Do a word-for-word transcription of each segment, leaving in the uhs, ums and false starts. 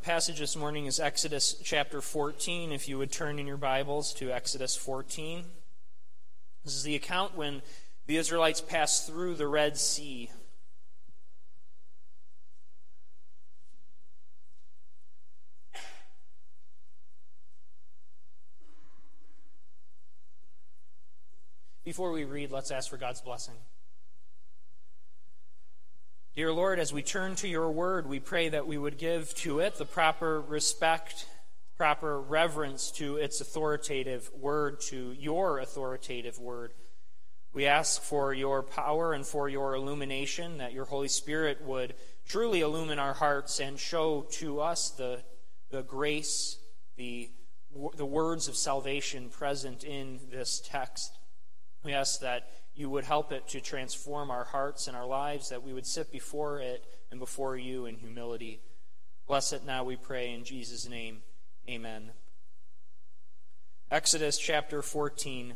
passage this morning is Exodus chapter fourteen. If you would turn in your Bibles to Exodus fourteen. This is the account when the Israelites passed through the Red Sea. Before we read, let's ask for God's blessing. Dear Lord, as we turn to your word, we pray that we would give to it the proper respect, proper reverence to its authoritative word, to your authoritative word. We ask for your power and for your illumination, that your Holy Spirit would truly illumine our hearts and show to us the, the grace, the, the words of salvation present in this text. We ask that you would help it to transform our hearts and our lives, that we would sit before it and before you in humility. Bless it now, we pray, in Jesus' name. Amen. Exodus chapter fourteen.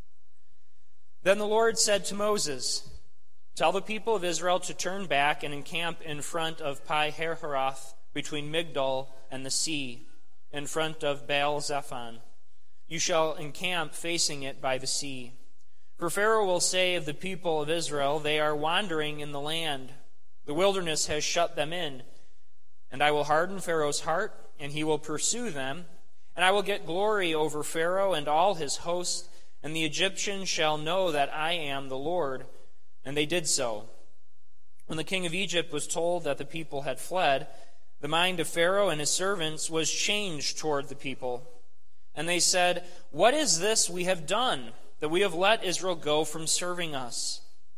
Then the Lord said to Moses, "Tell the people of Israel to turn back and encamp in front of Pi-hahiroth, between Migdol and the sea, in front of Baal-zephon. You shall encamp facing it by the sea. For Pharaoh will say of the people of Israel, they are wandering in the land. The wilderness has shut them in. And I will harden Pharaoh's heart, and he will pursue them. And I will get glory over Pharaoh and all his host, and the Egyptians shall know that I am the Lord." And they did so. When the king of Egypt was told that the people had fled, the mind of Pharaoh and his servants was changed toward the people. And they said, "What is this we have done, that we have let Israel go from serving us?"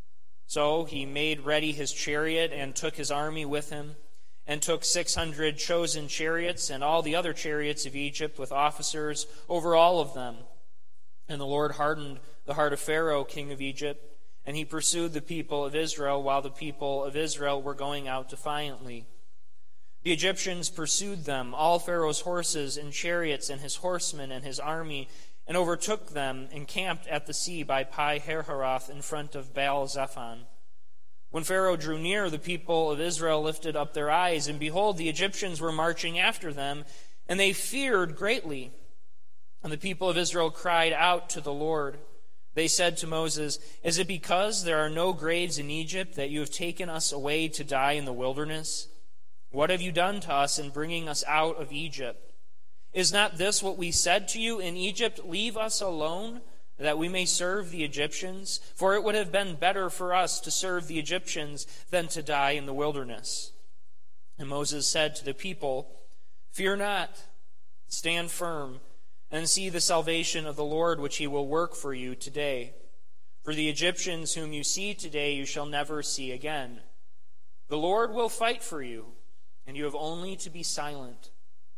So he made ready his chariot and took his army with him, and took six hundred chosen chariots and all the other chariots of Egypt with officers over all of them. And the Lord hardened the heart of Pharaoh, king of Egypt, and he pursued the people of Israel while the people of Israel were going out defiantly. The Egyptians pursued them, all Pharaoh's horses and chariots and his horsemen and his army, and overtook them, encamped at the sea by Pi-hahiroth in front of Baal-zephon. When Pharaoh drew near, the people of Israel lifted up their eyes, and behold, the Egyptians were marching after them, and they feared greatly. And the people of Israel cried out to the Lord. They said to Moses, "Is it because there are no graves in Egypt that you have taken us away to die in the wilderness? What have you done to us in bringing us out of Egypt? Is not this what we said to you in Egypt? Leave us alone, that we may serve the Egyptians? For it would have been better for us to serve the Egyptians than to die in the wilderness." And Moses said to the people, "Fear not, stand firm, and see the salvation of the Lord, which he will work for you today. For the Egyptians whom you see today you shall never see again. The Lord will fight for you, and you have only to be silent."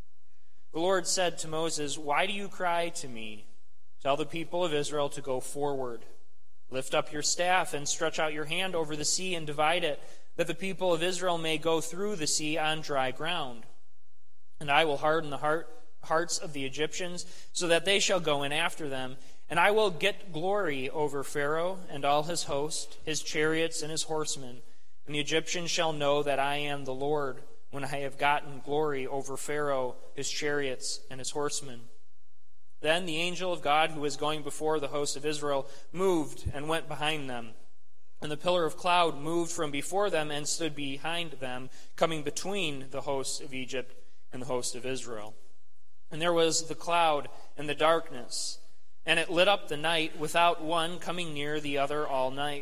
The Lord said to Moses, "Why do you cry to me? Tell the people of Israel to go forward. Lift up your staff and stretch out your hand over the sea and divide it, that the people of Israel may go through the sea on dry ground. And I will harden the heart, hearts of the Egyptians, so that they shall go in after them. And I will get glory over Pharaoh and all his host, his chariots and his horsemen. And the Egyptians shall know that I am the Lord, when I have gotten glory over Pharaoh, his chariots, and his horsemen." Then the angel of God, who was going before the host of Israel, moved and went behind them. And the pillar of cloud moved from before them and stood behind them, coming between the hosts of Egypt and the host of Israel. And there was the cloud and the darkness, and it lit up the night, without one coming near the other all night.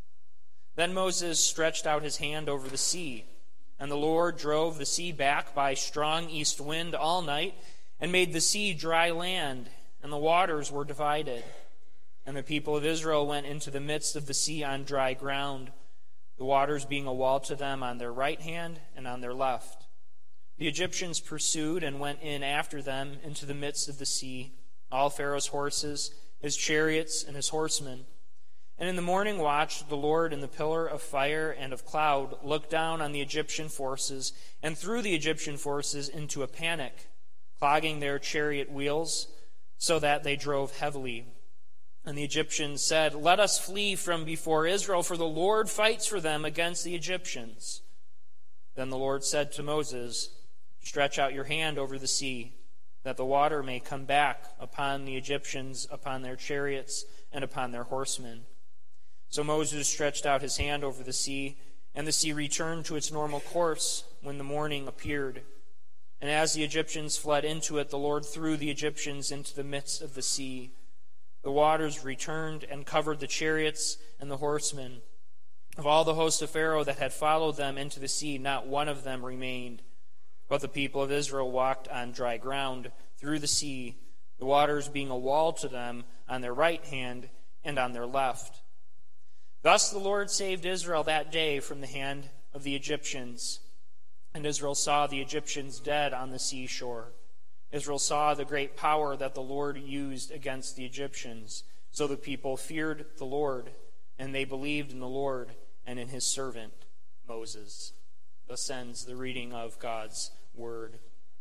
Then Moses stretched out his hand over the sea, and the Lord drove the sea back by strong east wind all night, and made the sea dry land, and the waters were divided. And the people of Israel went into the midst of the sea on dry ground, the waters being a wall to them on their right hand and on their left. The Egyptians pursued and went in after them into the midst of the sea, all Pharaoh's horses, his chariots, and his horsemen. And in the morning watch, the Lord in the pillar of fire and of cloud looked down on the Egyptian forces and threw the Egyptian forces into a panic, clogging their chariot wheels so that they drove heavily. And the Egyptians said, "Let us flee from before Israel, for the Lord fights for them against the Egyptians." Then the Lord said to Moses, Stretch out your hand over the sea, that the water may come back upon the Egyptians, upon their chariots, and upon their horsemen. So Moses stretched out his hand over the sea, and the sea returned to its normal course when the morning appeared. And as the Egyptians fled into it, the Lord threw the Egyptians into the midst of the sea. The waters returned and covered the chariots and the horsemen. Of all the host of Pharaoh that had followed them into the sea, not one of them remained. But the people of Israel walked on dry ground through the sea, the waters being a wall to them on their right hand and on their left. Thus the Lord saved Israel that day from the hand of the Egyptians. And Israel saw the Egyptians dead on the seashore. Israel saw the great power that the Lord used against the Egyptians. So the people feared the Lord, and they believed in the Lord and in his servant Moses. Thus ends the reading of God's word.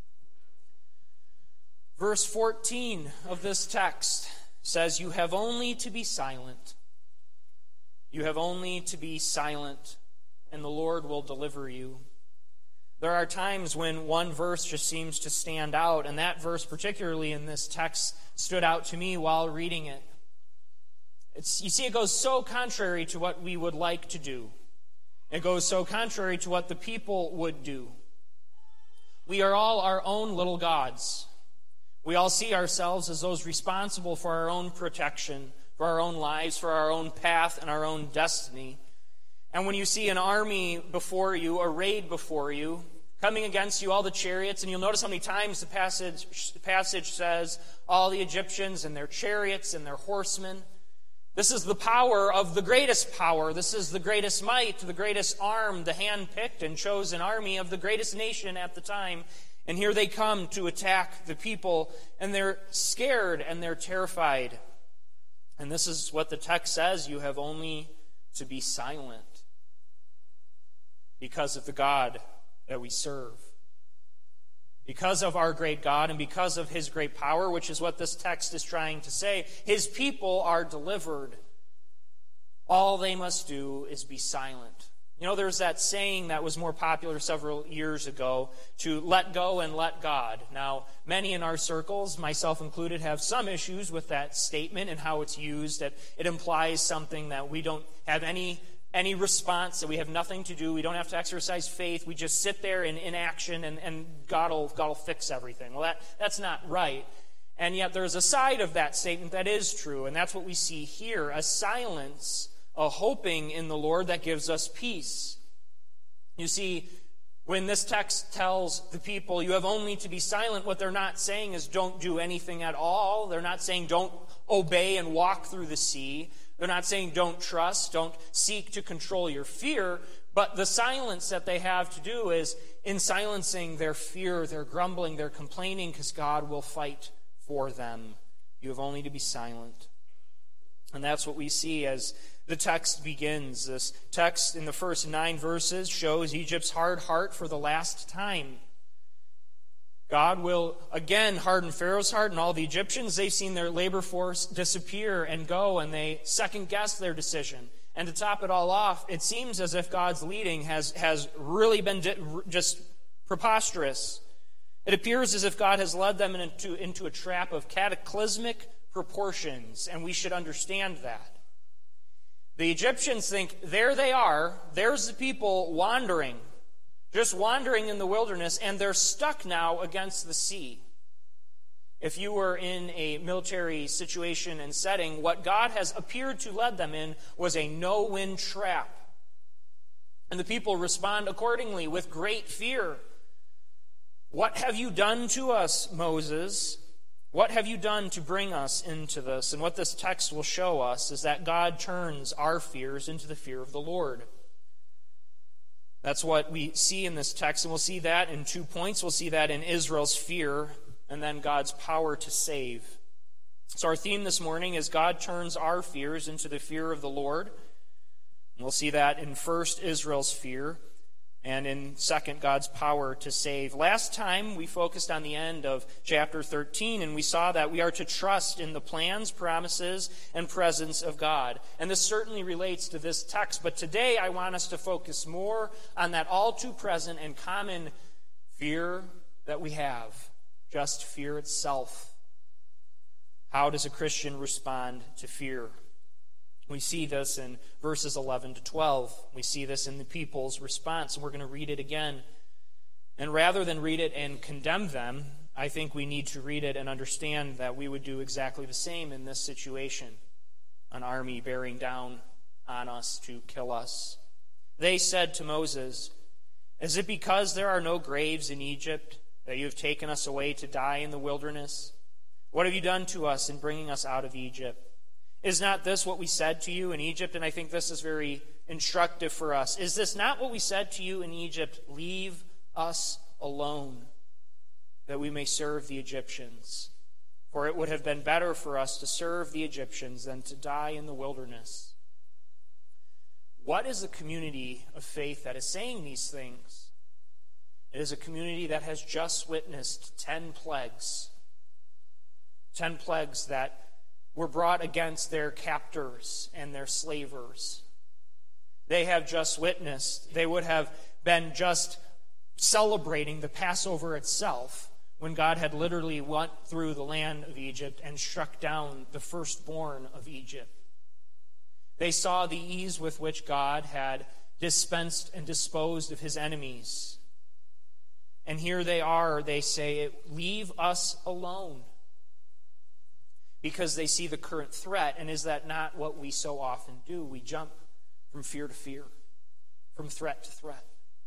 Verse fourteen of this text says, "You have only to be silent. You have only to be silent, and the Lord will deliver you." There are times when one verse just seems to stand out, and that verse, particularly in this text, stood out to me while reading it. It's, you see, it goes so contrary to what we would like to do. It goes so contrary to what the people would do. We are all our own little gods. We all see ourselves as those responsible for our own protection, for our own lives, for our own path, and our own destiny. And when you see an army before you, a raid before you, coming against you, all the chariots, and you'll notice how many times the passage, the passage says, all the Egyptians and their chariots and their horsemen. This is the power of the greatest power. This is the greatest might, the greatest arm, the hand-picked and chosen army of the greatest nation at the time. And here they come to attack the people, and they're scared and they're terrified. And this is what the text says: you have only to be silent because of the God that we serve. Because of our great God and because of his great power, which is what this text is trying to say, his people are delivered. All they must do is be silent. You know, there's that saying that was more popular several years ago, to let go and let God. Now, many in our circles, myself included, have some issues with that statement and how it's used, that it implies something that we don't have any any response, that we have nothing to do, we don't have to exercise faith, we just sit there in inaction and, and God will God will fix everything. Well, that, that's not right. And yet there's a side of that statement that is true, and that's what we see here, a silence, a hoping in the Lord that gives us peace. You see, when this text tells the people, you have only to be silent, what they're not saying is don't do anything at all. They're not saying don't obey and walk through the sea. They're not saying don't trust, don't seek to control your fear, but the silence that they have to do is in silencing their fear, their grumbling, their complaining, because God will fight for them. You have only to be silent. And that's what we see as the text begins. This text in the first nine verses shows Egypt's hard heart for the last time. God will again harden Pharaoh's heart, and all the Egyptians, they've seen their labor force disappear and go, and they second-guess their decision. And to top it all off, it seems as if God's leading has, has really been di- just preposterous. It appears as if God has led them into, into a trap of cataclysmic proportions, and we should understand that. The Egyptians think, there they are, there's the people wandering, just wandering in the wilderness, and they're stuck now against the sea. If you were in a military situation and setting, what God has appeared to lead them in was a no-win trap. And the people respond accordingly with great fear. What have you done to us, Moses? What have you done to bring us into this? And what this text will show us is that God turns our fears into the fear of the Lord. That's what we see in this text, and we'll see that in two points. We'll see that in Israel's fear, and then God's power to save. So our theme this morning is God turns our fears into the fear of the Lord. And we'll see that in first, Israel's fear, and in second, God's power to save. Last time, we focused on the end of chapter thirteen, and we saw that we are to trust in the plans, promises, and presence of God. And this certainly relates to this text, but today I want us to focus more on that all-too-present and common fear that we have, just fear itself. How does a Christian respond to fear? We see this in verses eleven to twelve. We see this in the people's response, and we're going to read it again. And rather than read it and condemn them, I think we need to read it and understand that we would do exactly the same in this situation. An army bearing down on us to kill us. They said to Moses, "Is it because there are no graves in Egypt that you have taken us away to die in the wilderness? What have you done to us in bringing us out of Egypt? Is not this what we said to you in Egypt?" And I think this is very instructive for us. "Is this not what we said to you in Egypt? Leave us alone, that we may serve the Egyptians. For it would have been better for us to serve the Egyptians than to die in the wilderness." What is the community of faith that is saying these things? It is a community that has just witnessed ten plagues. Ten plagues that were brought against their captors and their slavers. They have just witnessed, they would have been just celebrating the Passover itself when God had literally went through the land of Egypt and struck down the firstborn of Egypt. They saw the ease with which God had dispensed and disposed of his enemies. And here they are, they say, "Leave us alone." Because they see the current threat, and is that not what we so often do? We jump from fear to fear, from threat to threat.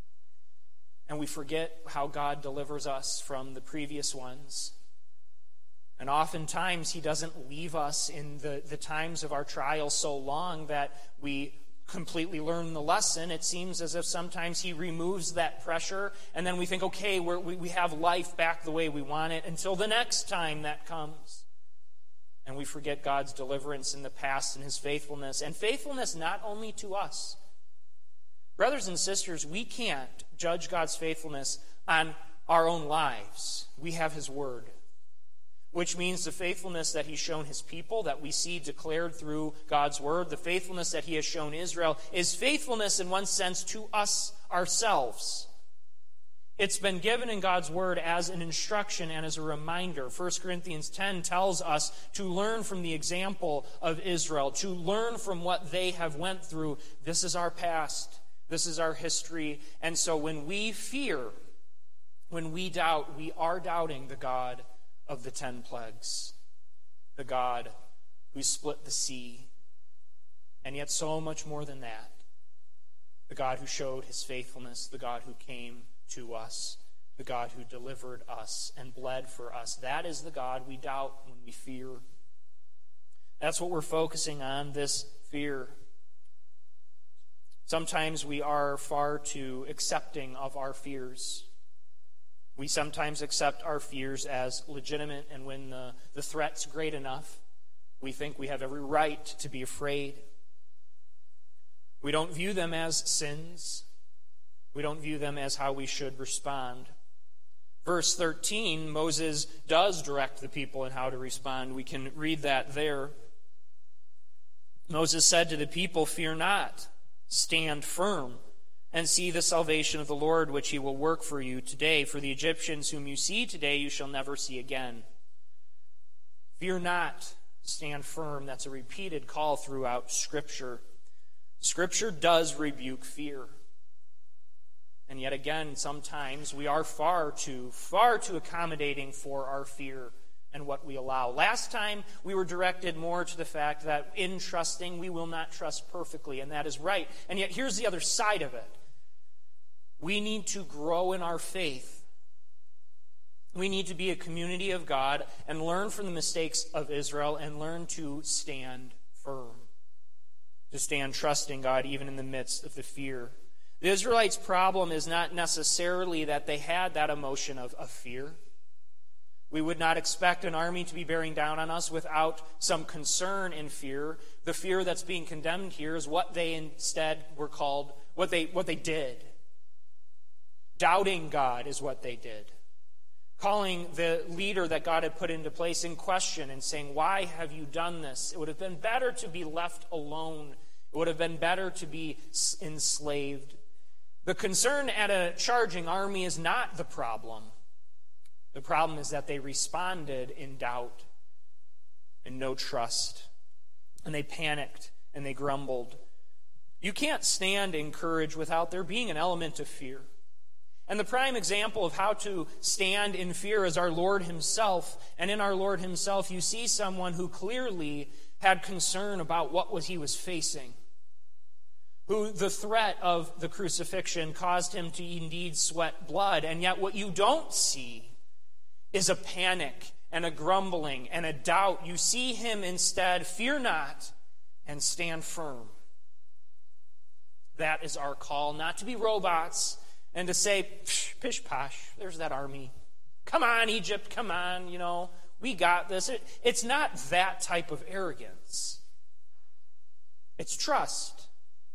And we forget how God delivers us from the previous ones. And oftentimes he doesn't leave us in the, the times of our trial so long that we completely learn the lesson. It seems as if sometimes he removes that pressure, and then we think, okay, we're, we, we have life back the way we want it until the next time that comes. And we forget God's deliverance in the past and his faithfulness. And faithfulness not only to us. Brothers and sisters, we can't judge God's faithfulness on our own lives. We have his word. Which means the faithfulness that he's shown his people, that we see declared through God's word, the faithfulness that he has shown Israel, is faithfulness in one sense to us ourselves. It's been given in God's word as an instruction and as a reminder. First Corinthians ten tells us to learn from the example of Israel, to learn from what they have went through. This is our past. This is our history. And so when we fear, when we doubt, we are doubting the God of the ten plagues, the God who split the sea, and yet so much more than that, the God who showed his faithfulness, the God who came to us, the God who delivered us and bled for us. That is the God we doubt when we fear. That's what we're focusing on, this fear. Sometimes we are far too accepting of our fears. We sometimes accept our fears as legitimate, and when the, the threat's great enough, we think we have every right to be afraid. We don't view them as sins. We don't view them as how we should respond. Verse thirteen, Moses does direct the people in how to respond. We can read that there. Moses said to the people, "Fear not, stand firm, and see the salvation of the Lord, which he will work for you today. For the Egyptians whom you see today, you shall never see again." Fear not, stand firm. That's a repeated call throughout Scripture. Scripture does rebuke fear. And yet again, sometimes we are far too, far too accommodating for our fear and what we allow. Last time, we were directed more to the fact that in trusting, we will not trust perfectly, and that is right. And yet, here's the other side of it. We need to grow in our faith. We need to be a community of God and learn from the mistakes of Israel and learn to stand firm, to stand trusting God even in the midst of the fear. The Israelites' problem is not necessarily that they had that emotion of, of fear. We would not expect an army to be bearing down on us without some concern and fear. The fear that's being condemned here is what they instead were called, what they what they did. Doubting God is what they did. Calling the leader that God had put into place in question and saying, "Why have you done this? It would have been better to be left alone. It would have been better to be enslaved." The concern at a charging army is not the problem. The problem is that they responded in doubt and no trust. And they panicked and they grumbled. You can't stand in courage without there being an element of fear. And the prime example of how to stand in fear is our Lord himself. And in our Lord himself, you see someone who clearly had concern about what was he was facing, who the threat of the crucifixion caused him to indeed sweat blood. And yet what you don't see is a panic and a grumbling and a doubt. You see him instead, fear not, and stand firm. That is our call, not to be robots and to say, pish posh, there's that army. Come on, Egypt, come on, you know, we got this. It, it's not that type of arrogance. It's trust.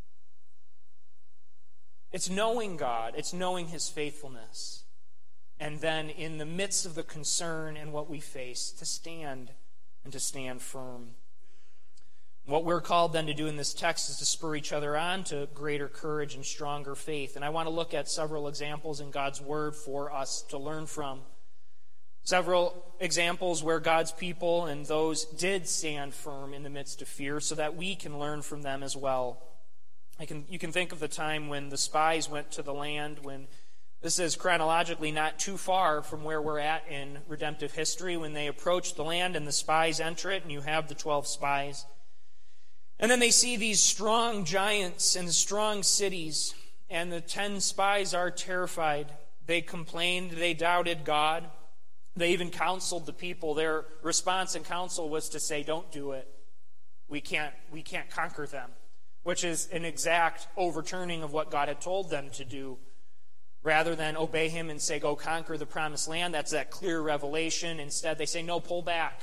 It's knowing God. It's knowing his faithfulness. And then in the midst of the concern and what we face, to stand and to stand firm. What we're called then to do in this text is to spur each other on to greater courage and stronger faith. And I want to look at several examples in God's Word for us to learn from. Several examples where God's people and those did stand firm in the midst of fear so that we can learn from them as well. I can, you can think of the time when the spies went to the land, when this is chronologically not too far from where we're at in redemptive history, when they approach the land and the spies enter it, and you have the twelve spies. And then they see these strong giants and strong cities, and the ten spies are terrified. They complained, they doubted God. They even counseled the people. Their response and counsel was to say, don't do it. We can't, we can't conquer them, which is an exact overturning of what God had told them to do. Rather than obey him and say, go conquer the promised land, that's that clear revelation. Instead, they say, no, pull back.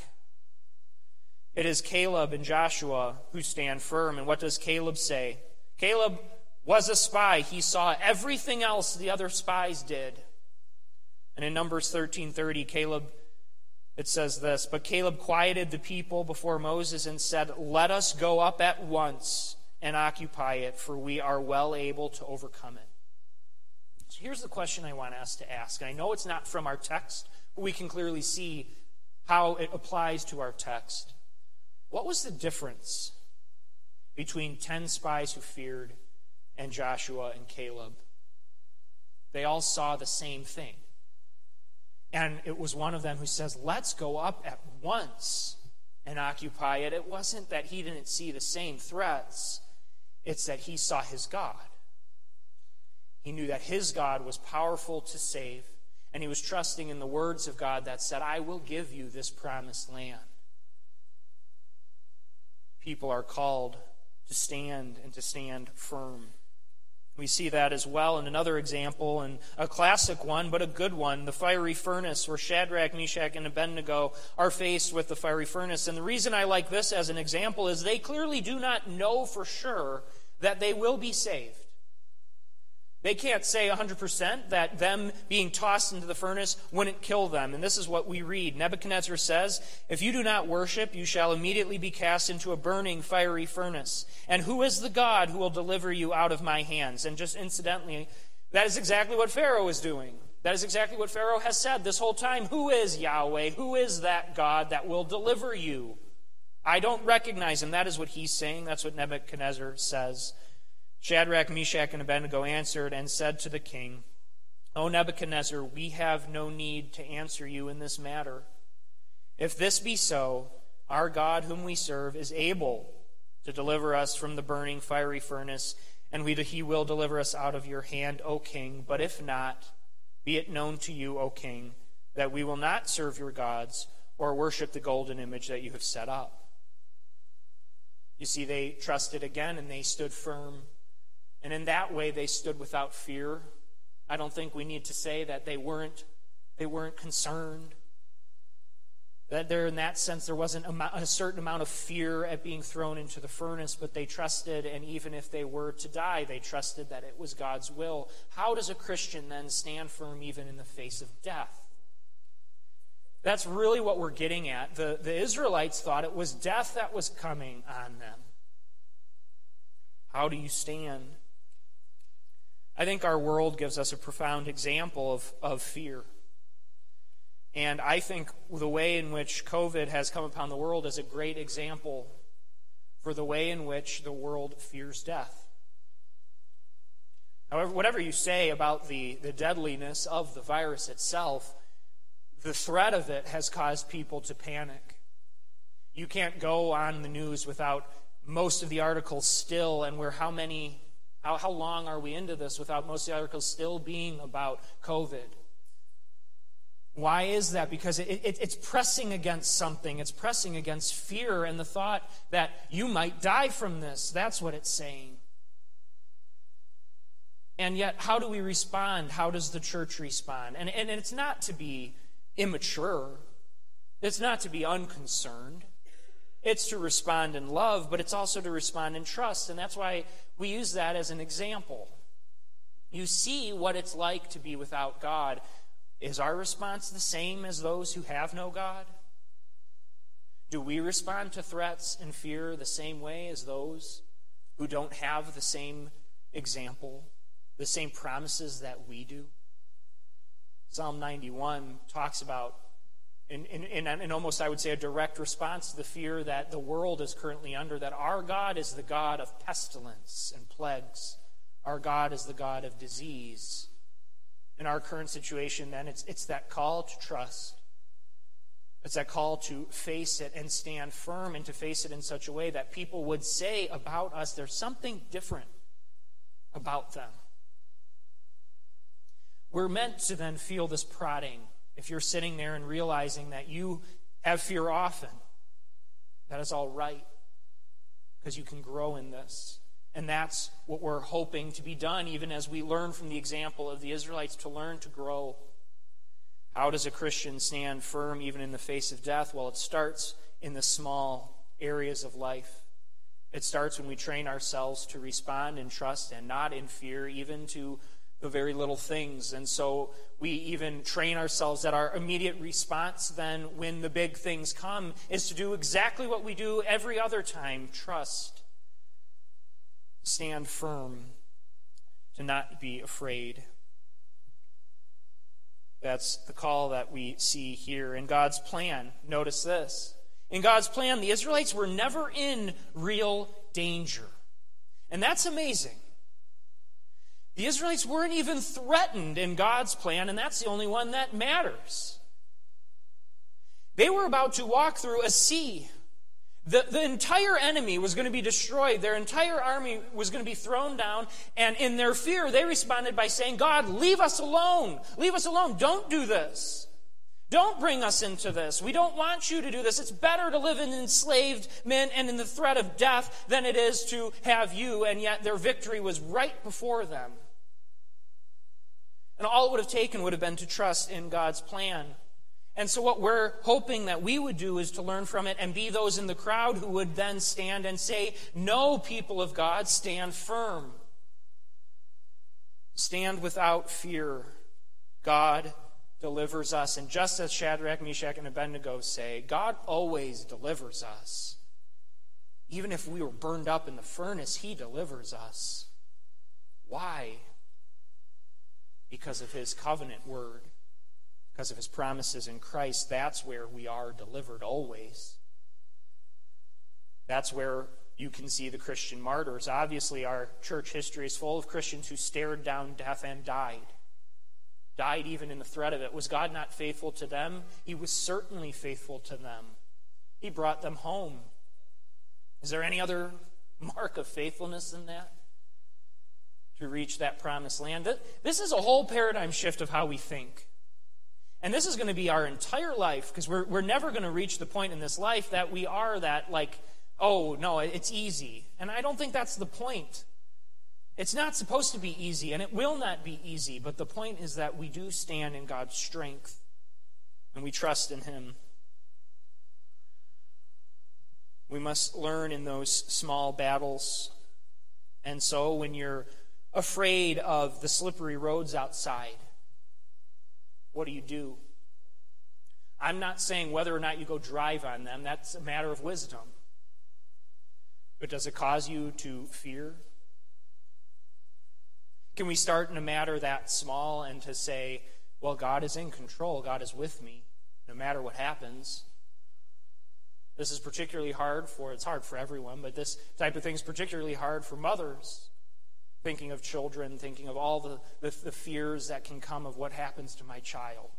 It is Caleb and Joshua who stand firm. And what does Caleb say? Caleb was a spy. He saw everything else the other spies did. And in Numbers thirteen thirty, Caleb, it says this, but Caleb quieted the people before Moses and said, let us go up at once and occupy it, for we are well able to overcome it. So here's the question I want us to ask. I know it's not from our text, but we can clearly see how it applies to our text. What was the difference between ten spies who feared and Joshua and Caleb? They all saw the same thing. And it was one of them who says, let's go up at once and occupy it. It wasn't that he didn't see the same threats. It's that he saw his God. He knew that his God was powerful to save, and he was trusting in the words of God that said, I will give you this promised land. People are called to stand and to stand firm. We see that as well in another example, and a classic one, but a good one, the fiery furnace, where Shadrach, Meshach, and Abednego are faced with the fiery furnace. And the reason I like this as an example is they clearly do not know for sure that they will be saved. They can't say one hundred percent that them being tossed into the furnace wouldn't kill them. And this is what we read. Nebuchadnezzar says, if you do not worship, you shall immediately be cast into a burning fiery furnace. And who is the God who will deliver you out of my hands? And just incidentally, that is exactly what Pharaoh is doing. That is exactly what Pharaoh has said this whole time. Who is Yahweh? Who is that God that will deliver you? I don't recognize him. That is what he's saying. That's what Nebuchadnezzar says. Shadrach, Meshach, and Abednego answered and said to the king, O Nebuchadnezzar, we have no need to answer you in this matter. If this be so, our God whom we serve is able to deliver us from the burning fiery furnace, and we, he will deliver us out of your hand, O king. But if not, be it known to you, O king, that we will not serve your gods or worship the golden image that you have set up. You see, they trusted again and they stood firm. And in that way, they stood without fear. I don't think we need to say that they weren't, they weren't concerned. That there, in that sense, there wasn't a, a certain amount of fear at being thrown into the furnace, but they trusted, and even if they were to die, they trusted that it was God's will. How does a Christian then stand firm even in the face of death? That's really what we're getting at. The, the Israelites thought it was death that was coming on them. How do you stand? I think our world gives us a profound example of, of fear. And I think the way in which COVID has come upon the world is a great example for the way in which the world fears death. However, whatever you say about the, the deadliness of the virus itself, the threat of it has caused people to panic. You can't go on the news without most of the articles still, and we're how many, how, how long are we into this without most of the articles still being about COVID? Why is that? Because it, it, it's pressing against something. It's pressing against fear and the thought that you might die from this. That's what it's saying. And yet, how do we respond? How does the church respond? And, and it's not to be immature. It's not to be unconcerned. It's to respond in love, but it's also to respond in trust. And that's why we use that as an example. You see what it's like to be without God. Is our response the same as those who have no God? Do we respond to threats and fear the same way as those who don't have the same example, the same promises that we do? Psalm ninety-one talks about, in, in, in, in almost, I would say, a direct response to the fear that the world is currently under, that our God is the God of pestilence and plagues. Our God is the God of disease. In our current situation, then, it's, it's that call to trust. It's that call to face it and stand firm, and to face it in such a way that people would say about us, there's something different about them. We're meant to then feel this prodding. If you're sitting there and realizing that you have fear often, that is all right, because you can grow in this. And that's what we're hoping to be done, even as we learn from the example of the Israelites, to learn to grow. How does a Christian stand firm even in the face of death? Well, it starts in the small areas of life. It starts when we train ourselves to respond in trust and not in fear, even to the very little things. And so we even train ourselves that our immediate response then when the big things come is to do exactly what we do every other time: trust. Stand firm, to not be afraid. That's the call that we see here in God's plan. Notice this. In God's plan, the Israelites were never in real danger. And that's amazing. The Israelites weren't even threatened in God's plan, and that's the only one that matters. They were about to walk through a sea. The, the entire enemy was going to be destroyed. Their entire army was going to be thrown down. And in their fear, they responded by saying, God, leave us alone. Leave us alone. Don't do this. Don't bring us into this. We don't want you to do this. It's better to live in enslaved men and in the threat of death than it is to have you. And yet their victory was right before them. And all it would have taken would have been to trust in God's plan. And so what we're hoping that we would do is to learn from it and be those in the crowd who would then stand and say, no, people of God, stand firm. Stand without fear. God delivers us. And just as Shadrach, Meshach, and Abednego say, God always delivers us. Even if we were burned up in the furnace, He delivers us. Why? Because of His covenant word. Because of His promises in Christ. That's where we are delivered always. That's where you can see the Christian martyrs. Obviously, our church history is full of Christians who stared down death and died. Died even in the threat of it. Was God not faithful to them? He was certainly faithful to them. He brought them home. Is there any other mark of faithfulness than that? To reach that promised land? This is a whole paradigm shift of how we think. And this is going to be our entire life, because we're, we're never going to reach the point in this life that we are that, like, oh, no, it's easy. And I don't think that's the point. It's not supposed to be easy, and it will not be easy. But the point is that we do stand in God's strength, and we trust in Him. We must learn in those small battles. And so when you're afraid of the slippery roads outside, what do you do? I'm not saying whether or not you go drive on them. That's a matter of wisdom. But does it cause you to fear? Can we start in a matter that small and to say, well, God is in control. God is with me. no matter what happens. This is particularly hard for, it's hard for everyone, but this type of thing is particularly hard for mothers, thinking of children, thinking of all the, the, the fears that can come of what happens to my child.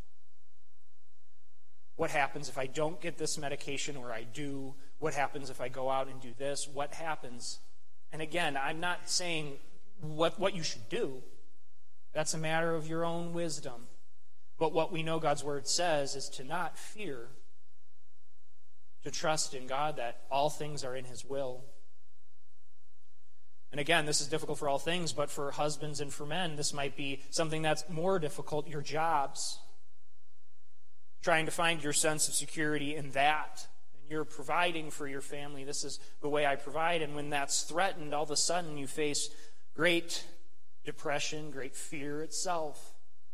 What happens if I don't get this medication, or I do? What happens if I go out and do this? What happens? And again, I'm not saying what, what you should do. That's a matter of your own wisdom. But what we know God's word says is to not fear, to trust in God that all things are in his will. And again, this is difficult for all things, but for husbands and for men, this might be something that's more difficult, your jobs. Trying to find your sense of security in that. And you're providing for your family. This is the way I provide. And when that's threatened, all of a sudden you face great depression, great fear itself.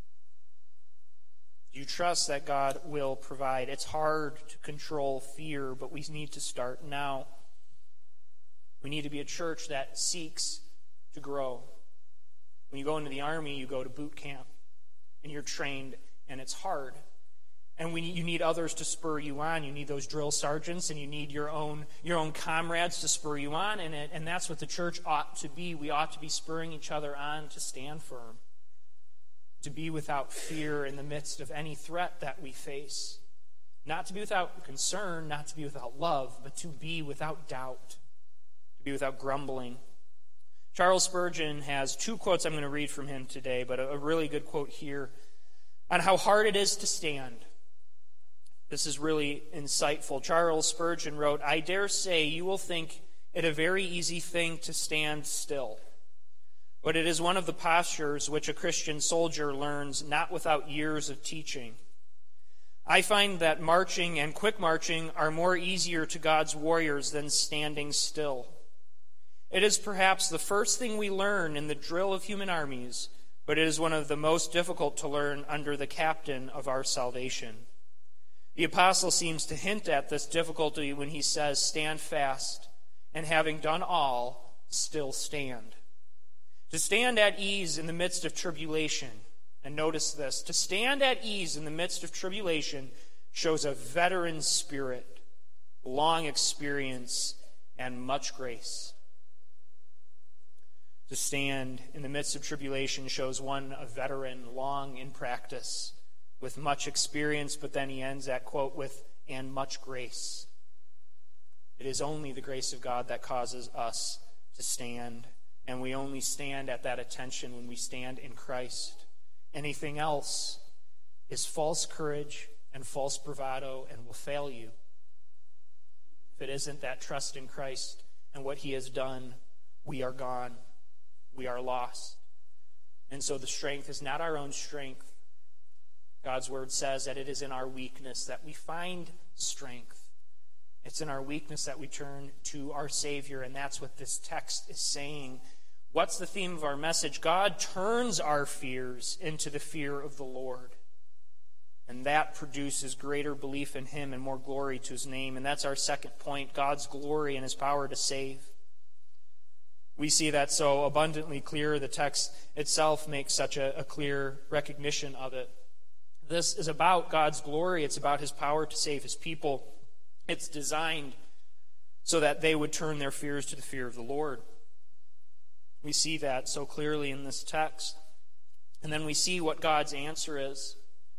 You trust that God will provide. It's hard to control fear, but we need to start now. We need to be a church that seeks to grow. When you go into the army, you go to boot camp, and you're trained, and it's hard. And we need, you need others to spur you on. You need those drill sergeants, and you need your own your own comrades to spur you on. And, it, and that's what the church ought to be. We ought to be spurring each other on to stand firm, to be without fear in the midst of any threat that we face. Not to be without concern, not to be without love, but to be without doubt, to be without grumbling. Charles Spurgeon has two quotes I'm going to read from him today, but a, a really good quote here on how hard it is to stand. This is really insightful. Charles Spurgeon wrote, "I dare say you will think it a very easy thing to stand still. But it is one of the postures which a Christian soldier learns not without years of teaching. I find that marching and quick marching are more easier to God's warriors than standing still. It is perhaps the first thing we learn in the drill of human armies, but it is one of the most difficult to learn under the captain of our salvation." The apostle seems to hint at this difficulty when he says, "Stand fast, and having done all, still stand." To stand at ease in the midst of tribulation, and notice this, to stand at ease in the midst of tribulation shows a veteran spirit, long experience, and much grace. To stand in the midst of tribulation shows one a veteran, long in practice, with much experience, but then he ends that quote with, "and much grace." It is only the grace of God that causes us to stand, and we only stand at that attention when we stand in Christ. Anything else is false courage and false bravado and will fail you. If it isn't that trust in Christ and what he has done, we are gone. We are lost. And so the strength is not our own strength. God's word says that it is in our weakness that we find strength. It's in our weakness that we turn to our Savior, and that's what this text is saying. What's the theme of our message? God turns our fears into the fear of the Lord. And that produces greater belief in him and more glory to his name. And that's our second point, God's glory and his power to save. We see that so abundantly clear. The text itself makes such a, a clear recognition of it. This is about God's glory. It's about his power to save his people. It's designed so that they would turn their fears to the fear of the Lord. We see that so clearly in this text. And then we see what God's answer is.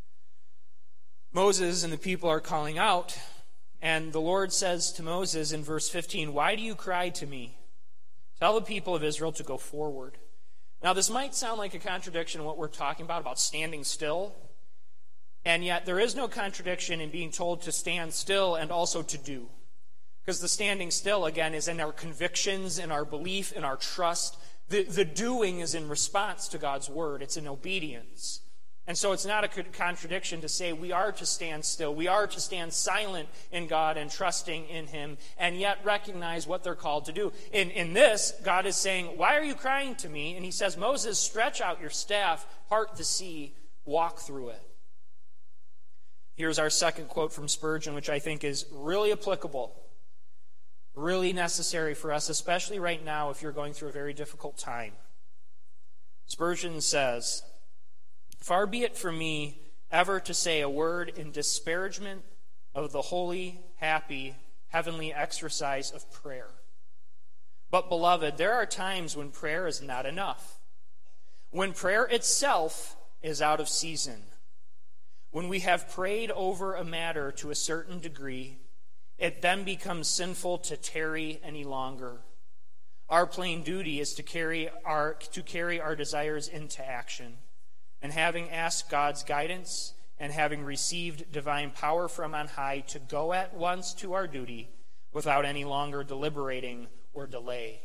Moses and the people are calling out, and the Lord says to Moses in verse fifteen, "Why do you cry to me? Tell the people of Israel to go forward." Now, this might sound like a contradiction in what we're talking about, about standing still. And yet there is no contradiction in being told to stand still and also to do. Because the standing still, again, is in our convictions, in our belief, in our trust. The, the doing is in response to God's word. It's in obedience. And so it's not a contradiction to say we are to stand still. We are to stand silent in God and trusting in him, and yet recognize what they're called to do. In, in this, God is saying, "Why are you crying to me?" And he says, "Moses, stretch out your staff, part the sea, walk through it." Here's our second quote from Spurgeon, which I think is really applicable, really necessary for us, especially right now if you're going through a very difficult time. Spurgeon says, "Far be it from me ever to say a word in disparagement of the holy, happy, heavenly exercise of prayer. But, beloved, there are times when prayer is not enough. When prayer itself is out of season. When we have prayed over a matter to a certain degree, it then becomes sinful to tarry any longer. Our plain duty is to carry our to carry our desires into action. And having asked God's guidance and having received divine power from on high, to go at once to our duty without any longer deliberating or delay.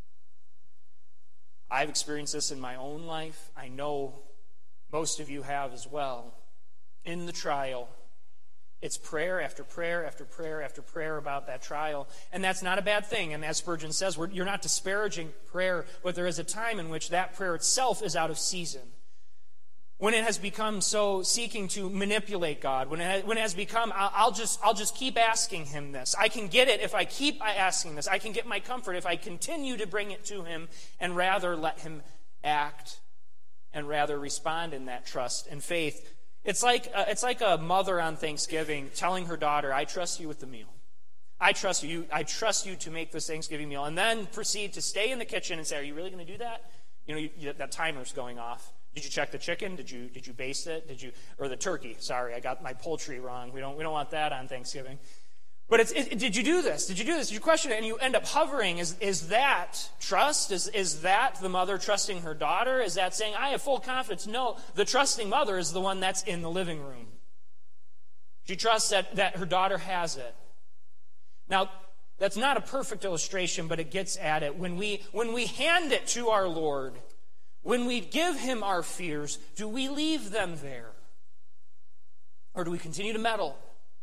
I've experienced this in my own life. I know most of you have as well. In the trial, it's prayer after prayer after prayer after prayer about that trial. And that's not a bad thing. And as Spurgeon says, we're, you're not disparaging prayer, but there is a time in which that prayer itself is out of season. When it has become so seeking to manipulate God, when it has, when it has become, I'll, I'll just I'll just keep asking him this. I can get it if I keep asking this. I can get my comfort if I continue to bring it to him and rather let him act and rather respond in that trust and faith. It's like uh, it's like a mother on Thanksgiving telling her daughter, "I trust you with the meal. I trust you. I trust you to make this Thanksgiving meal," and then proceed to stay in the kitchen and say, "Are you really going to do that?" You know, you, you, that timer's going off. Did you check the chicken? Did you did you baste it? Did you or the turkey? Sorry, I got my poultry wrong. We don't we don't want that on Thanksgiving. But it's it, did you do this? Did you do this? Did you question it? And you end up hovering. Is is that trust? Is is that the mother trusting her daughter? Is that saying, "I have full confidence"? No, the trusting mother is the one that's in the living room. She trusts that, that her daughter has it. Now, that's not a perfect illustration, but it gets at it. When we when we hand it to our Lord, when we give him our fears, do we leave them there? Or do we continue to meddle?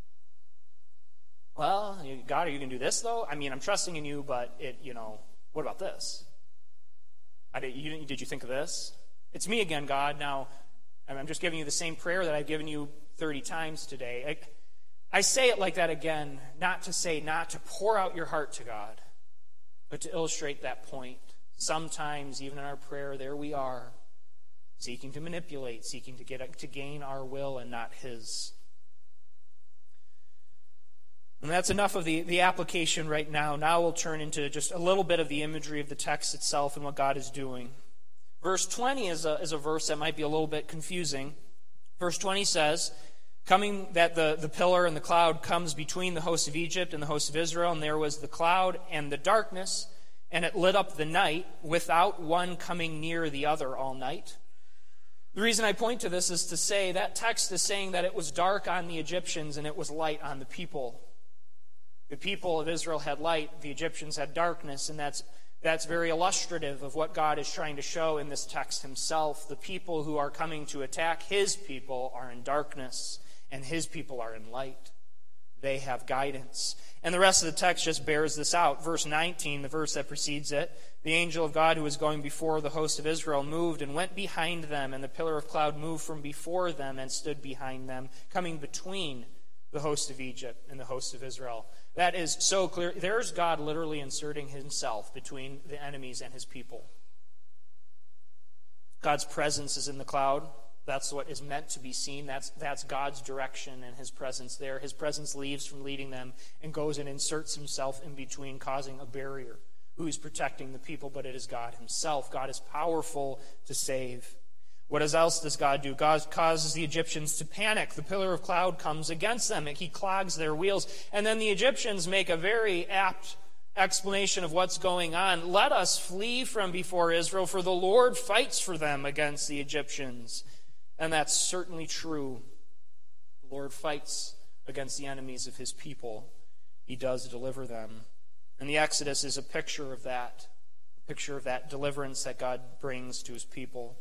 Well, God, are you going to do this, though? I mean, I'm trusting in you, but, it, you know, what about this? I did, you, did you think of this? It's me again, God. Now, I'm just giving you the same prayer that I've given you thirty times today. I, I say it like that again, not to say not to pour out your heart to God, but to illustrate that point. Sometimes, even in our prayer, there we are, seeking to manipulate, seeking to get to gain our will and not his. And that's enough of the, the application right now. Now we'll turn into just a little bit of the imagery of the text itself and what God is doing. Verse twenty is a, is a verse that might be a little bit confusing. Verse twenty says, coming that the, the pillar and the cloud comes between the host of Egypt and the host of Israel, and there was the cloud and the darkness, and it lit up the night without one coming near the other all night. The reason I point to this is to say that text is saying that it was dark on the Egyptians and it was light on the people. The people of Israel had light, the Egyptians had darkness, and that's that's very illustrative of what God is trying to show in this text himself. The people who are coming to attack his people are in darkness, and his people are in light. They have guidance. And the rest of the text just bears this out. Verse nineteen, the verse that precedes it, the angel of God who was going before the host of Israel moved and went behind them, and the pillar of cloud moved from before them and stood behind them, coming between the host of Egypt and the host of Israel. That is so clear. There's God literally inserting himself between the enemies and his people. God's presence is in the cloud. That's what is meant to be seen. That's, that's God's direction and his presence there. His presence leaves from leading them and goes and inserts himself in between, causing a barrier. Who's protecting the people? But it is God himself. God is powerful to save. What else does God do? God causes the Egyptians to panic. The pillar of cloud comes against them. He clogs their wheels. And then the Egyptians make a very apt explanation of what's going on. Let us flee from before Israel, for the Lord fights for them against the Egyptians. And that's certainly true. The Lord fights against the enemies of his people. He does deliver them. And the Exodus is a picture of that, a picture of that deliverance that God brings to his people.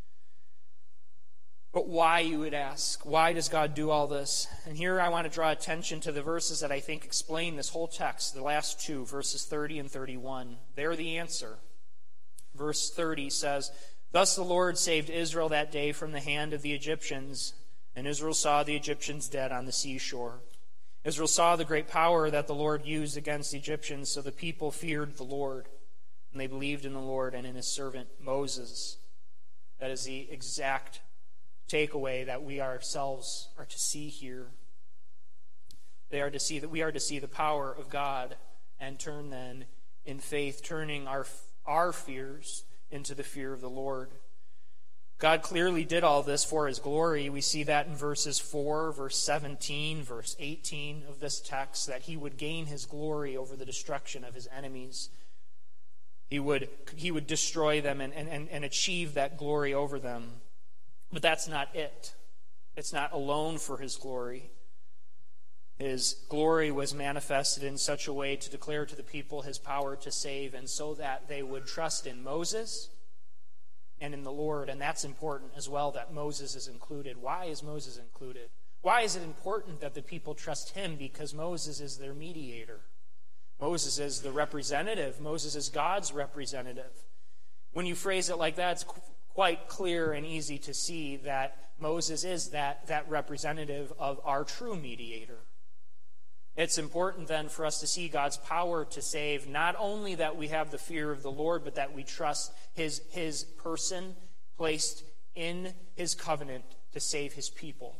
But why, you would ask? Why does God do all this? And here I want to draw attention to the verses that I think explain this whole text, the last two, verses thirty and thirty-one. They're the answer. Verse thirty says, "Thus the Lord saved Israel that day from the hand of the Egyptians, and Israel saw the Egyptians dead on the seashore. Israel saw the great power that the Lord used against the Egyptians, so the people feared the Lord, and they believed in the Lord and in his servant Moses." That is the exact takeaway that we ourselves are to see here. They are to see that we are to see the power of God and turn then in faith, turning our our fears into the fear of the Lord. God clearly did all this for his glory. We see that in verses four, verse seventeen, verse eighteen of this text, that he would gain his glory over the destruction of his enemies. He would, he would destroy them and, and, and achieve that glory over them. But that's not it. It's not alone for his glory. His glory was manifested in such a way to declare to the people his power to save, and so that they would trust in Moses and in the Lord. And that's important as well, that Moses is included. Why is Moses included? Why is it important that the people trust him? Because Moses is their mediator. Moses is the representative. Moses is God's representative. When you phrase it like that, it's qu- quite clear and easy to see that Moses is that, that representative of our true mediator. It's important then for us to see God's power to save, not only that we have the fear of the Lord, but that we trust his, his person placed in his covenant to save his people.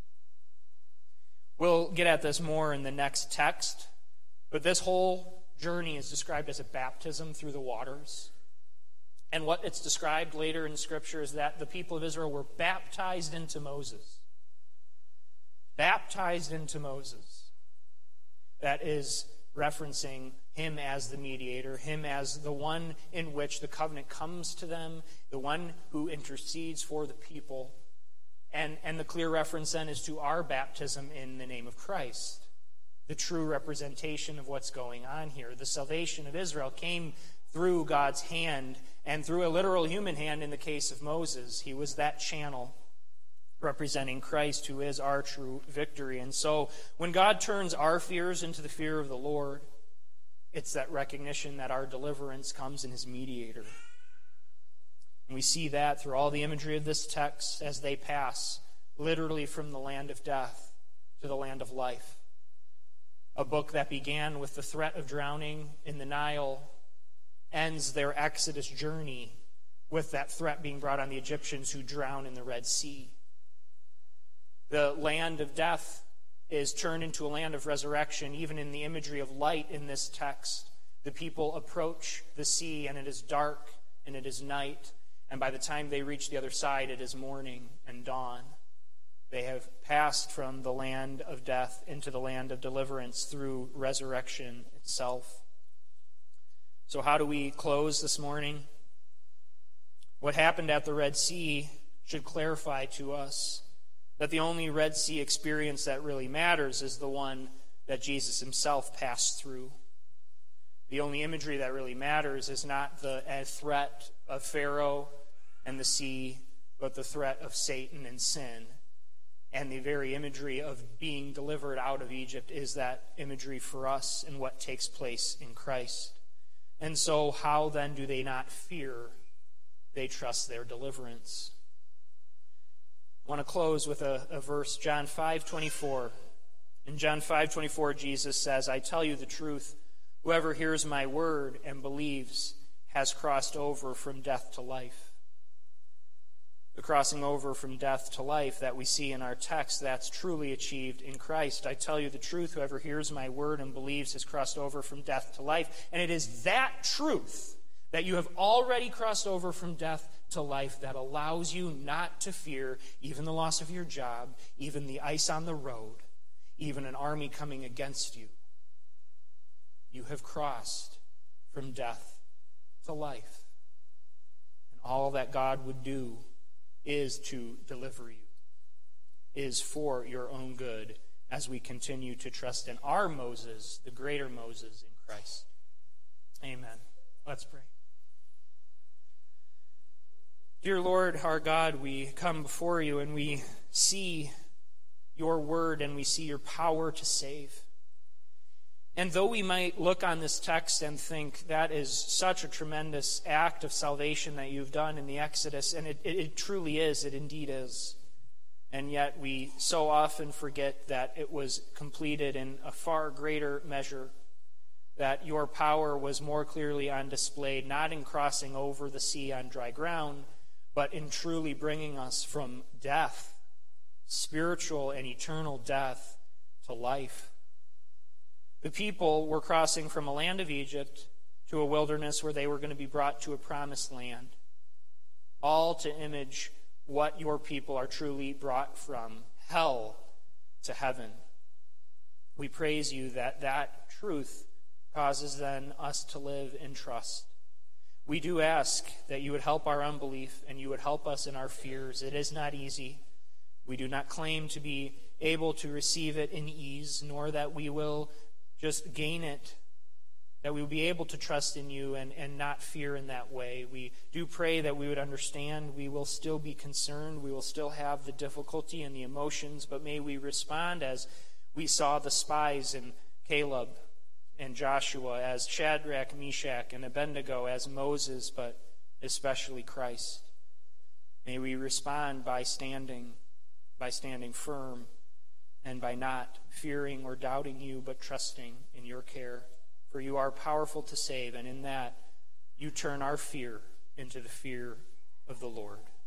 We'll get at this more in the next text, but this whole journey is described as a baptism through the waters. And what it's described later in Scripture is that the people of Israel were baptized into Moses. Baptized into Moses. That is referencing him as the mediator, him as the one in which the covenant comes to them, the one who intercedes for the people. And, and the clear reference then is to our baptism in the name of Christ, the true representation of what's going on here. The salvation of Israel came through God's hand and through a literal human hand in the case of Moses. He was that channel representing Christ, who is our true victory. And so when God turns our fears into the fear of the Lord, it's that recognition that our deliverance comes in his mediator. And we see that through all the imagery of this text as they pass literally from the land of death to the land of life. A book that began with the threat of drowning in the Nile ends their Exodus journey with that threat being brought on the Egyptians who drown in the Red Sea. The land of death is turned into a land of resurrection, even in the imagery of light in this text. The people approach the sea, and it is dark, and it is night, and by the time they reach the other side, it is morning and dawn. They have passed from the land of death into the land of deliverance through resurrection itself. So how do we close this morning? What happened at the Red Sea should clarify to us that the only Red Sea experience that really matters is the one that Jesus himself passed through. The only imagery that really matters is not the threat of Pharaoh and the sea, but the threat of Satan and sin. And the very imagery of being delivered out of Egypt is that imagery for us in what takes place in Christ. And so how then do they not fear? They trust their deliverance. I want to close with a, a verse, John five twenty-four. In John five twenty-four, Jesus says, I tell you the truth, whoever hears my word and believes has crossed over from death to life. The crossing over from death to life that we see in our text, that's truly achieved in Christ. I tell you the truth, whoever hears my word and believes has crossed over from death to life. And it is that truth that you have already crossed over from death to life that allows you not to fear even the loss of your job, even the ice on the road, even an army coming against you. You have crossed from death to life. And all that God would do is to deliver you, is for your own good as we continue to trust in our Moses, the greater Moses in Christ. Amen. Let's pray. Dear Lord, our God, we come before you and we see your word and we see your power to save. And though we might look on this text and think that is such a tremendous act of salvation that you've done in the Exodus, and it, it, it truly is, it indeed is, and yet we so often forget that it was completed in a far greater measure, that your power was more clearly on display, not in crossing over the sea on dry ground, but in truly bringing us from death, spiritual and eternal death, to life. The people were crossing from a land of Egypt to a wilderness where they were going to be brought to a promised land, all to image what your people are truly brought from, hell to heaven. We praise you that that truth causes then us to live in trust. We do ask that you would help our unbelief and you would help us in our fears. It is not easy. We do not claim to be able to receive it in ease, nor that we will just gain it, that we will be able to trust in you and, and not fear in that way. We do pray that we would understand. We will still be concerned. We will still have the difficulty and the emotions, but may we respond as we saw the spies in Caleb and Joshua, as Shadrach, Meshach, and Abednego, as Moses, but especially Christ. May we respond by standing, by standing firm, and by not fearing or doubting you, but trusting in your care. For you are powerful to save, and in that you turn our fear into the fear of the Lord.